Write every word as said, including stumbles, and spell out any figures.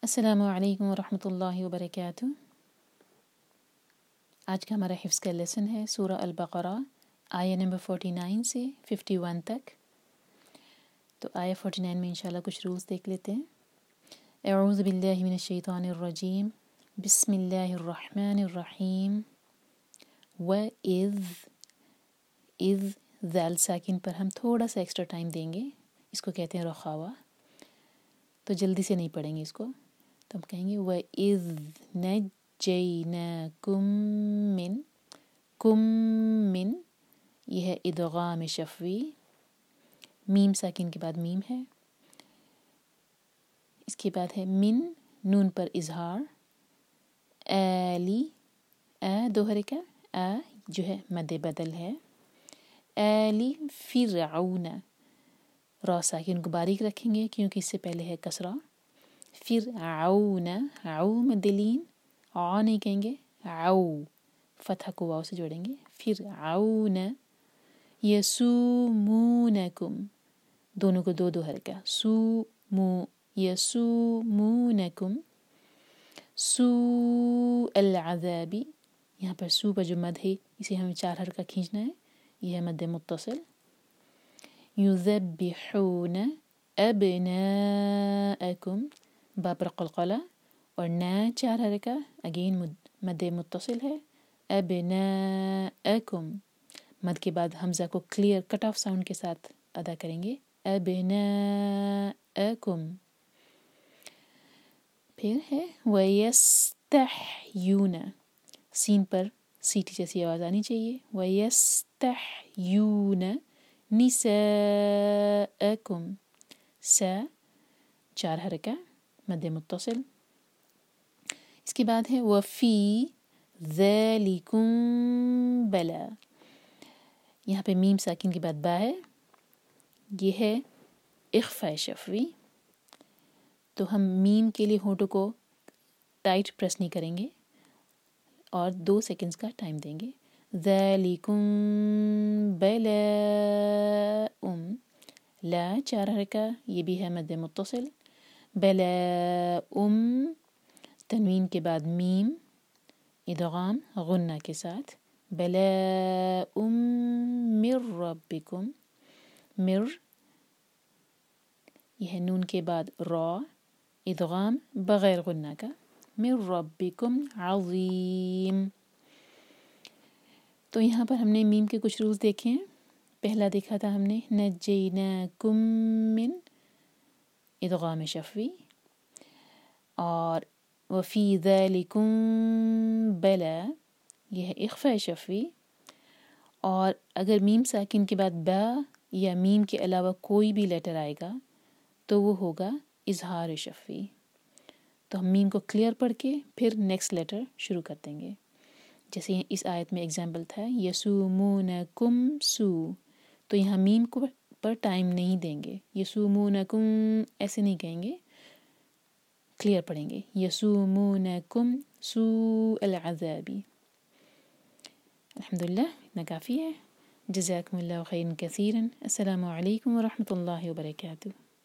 السلام علیکم ورحمۃ اللہ وبرکاتہ۔ آج کا ہمارا حفظ کا لیسن ہے سورہ البقرہ آیہ نمبر فورٹی نائن سے ففٹی ون تک۔ تو آیہ فورٹی نائن میں انشاءاللہ کچھ رولز دیکھ لیتے ہیں۔ اعوذ باللہ من الشیطان الرجیم، بسم اللہ الرحمن الرحیم۔ وَإِذْ اذ ذال ساکن پر ہم تھوڑا سا ایکسٹرا ٹائم دیں گے، اس کو کہتے ہیں رخاوہ، تو جلدی سے نہیں پڑھیں گے اس کو، تو ہم کہیں گے وَإِذْ نَجَّيْنَاكُم مِّن کم من، یہ ہے ادغام شفوی، میم ساکن کے بعد میم ہے، اس کے بعد ہے من، نون پر اظہار، ایلی، اے دو حرکہ، اے جو ہے مد بدل ہے، ایلی فرعون، را ساکن کو باریک رکھیں گے کیونکہ اس سے پہلے ہے کسرہ، فرعون، عو مدلین، آ نہیں کہیں گے، عو فتح کو واو سے جوڑیں گے، فرعون یسومونکم، دونوں کو دو دو حرکہ، سومو یسومونکم سوء العذاب، یہاں پر سو پر جو مد ہے اسے ہمیں چار حرکہ کھینچنا ہے، یہ ہے مد متصل، یذبحون ابناءکم، با پر قلقلہ اور نا چار حرکہ، اگین مد متصل ہے، ابناءکم، مد کے بعد حمزہ کو کلیئر کٹ آف ساؤنڈ کے ساتھ ادا کریں گے، ابناءکم۔ پھر ہے وَيَسْتَحْيُونَ، سین پر سیٹی جیسی آواز آنی چاہیے، وَيَسْتَحْيُونَ نِسَاءَکم، سا چار حرکہ مد متصل، اس کے بعد ہے وَفِي ذَلِكُمْ بَلَا، یہاں پہ میم ساکن کے بعد با ہے، یہ ہے اخفاء شفوی، تو ہم میم کے لیے ہونٹوں کو ٹائٹ پریس نہیں کریں گے اور دو سیکنڈز کا ٹائم دیں گے، ذَلِكُمْ بَلَاءٌ، لا چار حرکہ، یہ بھی ہے مد متصل، بَلَاءٌ، تنوین کے بعد میم، ادغام غنہ کے ساتھ، بَلَاءٌ مِّن رَبِّكُمْ، مر، یہ ہے نون کے بعد را، ادغام بغیر غنہ کا، مِّن رَبِّكُمْ عظیم۔ تو یہاں پر ہم نے میم کے کچھ رولز دیکھے ہیں، پہلا دیکھا تھا ہم نے نجیناکم من، ادغام شفوی، اور وفی ذالکم بلا، یہ ہے اخفاء شفوی، اور اگر میم ساکن کے بعد با یا میم کے علاوہ کوئی بھی لیٹر آئے گا تو وہ ہوگا اظہار شفوی، تو ہم میم کو کلیئر پڑھ کے پھر نیکسٹ لیٹر شروع کر دیں گے، جیسے اس آیت میں اگزامپل تھا یسومونکم سو، تو یہاں میم کو پر ٹائم نہیں دیں گے، یسومونکم ایسے نہیں کہیں گے، کلیئر پڑھیں گے، یسومونکم سوء العذاب۔ الحمدللہ اتنا کافی ہے، جزاکم اللہ خیرا کثیرا، السلام علیکم ورحمۃ اللہ وبرکاتہ۔